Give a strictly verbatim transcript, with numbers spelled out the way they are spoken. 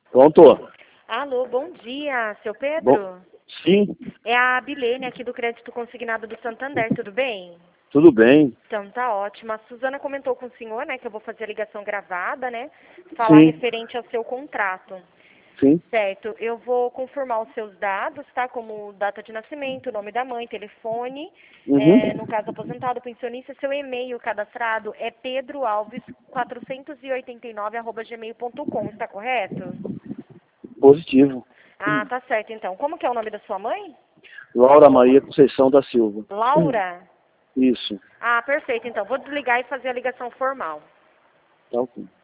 Pronto? Alô, bom dia, seu Pedro? Bom, sim, É a Bilene aqui do Crédito Consignado do Santander, tudo bem? tudo bem. Então tá ótimo. A Suzana comentou com o senhor, né, que eu vou fazer a ligação gravada, né? Falar Sim, referente ao seu contrato. sim. Certo, eu vou confirmar os seus dados, tá? Como data de nascimento, nome da mãe, telefone, Uhum. é, no caso aposentado, pensionista, seu e-mail cadastrado é pedroalves quatrocentos e oitenta e nove arroba gmail ponto com, está correto? Positivo. Ah, tá certo então. Como que é o nome da sua mãe? Laura Maria Conceição da Silva. Laura? Isso. Ah, perfeito então. Vou desligar e fazer a ligação formal. Tá ok.